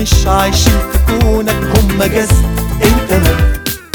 مش عايشين في كونك، هم جذب انت مد.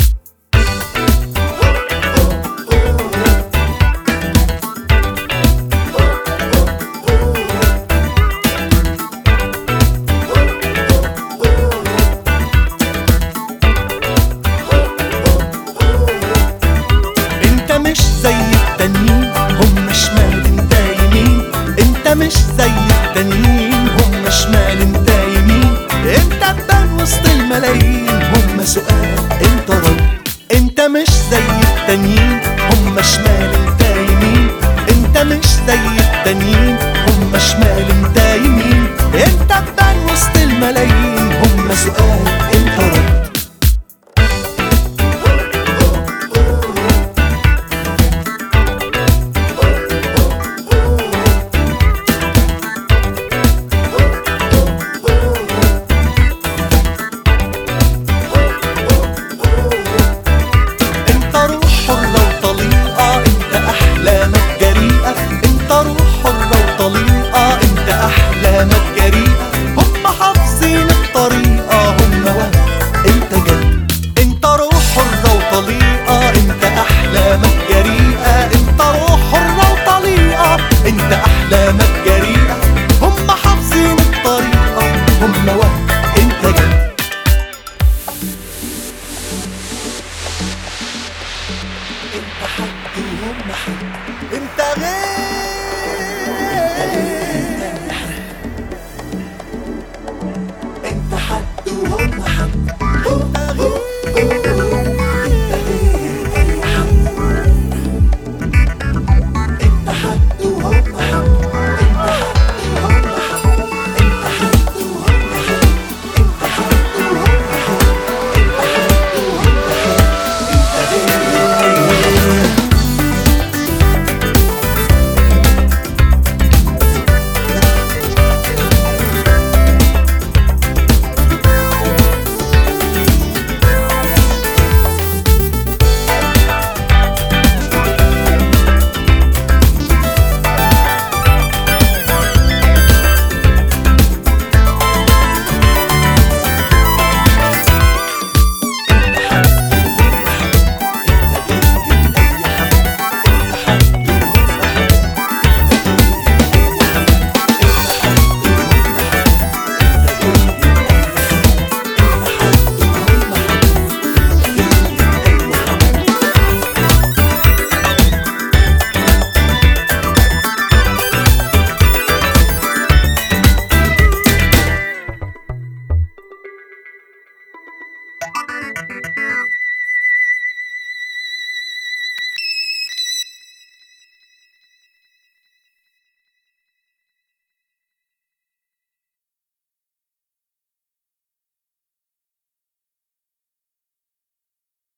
انت مش زي التانيين، هم شمال انت يمين. انت مش زي التانيين، هم شمال انت يمين. انت تبان وسط الملايين، هم سؤال انت رد. انت مش زي التانيين، هم شمال انت يمين. انت مش زي التانيين، هم شمال انت يمين. انت تبان وسط الملايين، هم سؤال انت رد. أحلامك جريئة، هم حافظين الطريقة، هم وهم انت جد. انت روح حرة وطليقة، انت أحلامك جريئة. انت روح حرة وطليقة، انت أحلامك جريئة. هم حافظين الطريقة، هم وهم انت جد. انت حد وهم حد، انت غير. انت حد وهم حد، انت غير. انت غير اي حد. انت حد وهم حد، انت حد وهم حد. انت حد وهم حد، انت حد وهم حد. انت حد وهم حد، انت غير اي حد.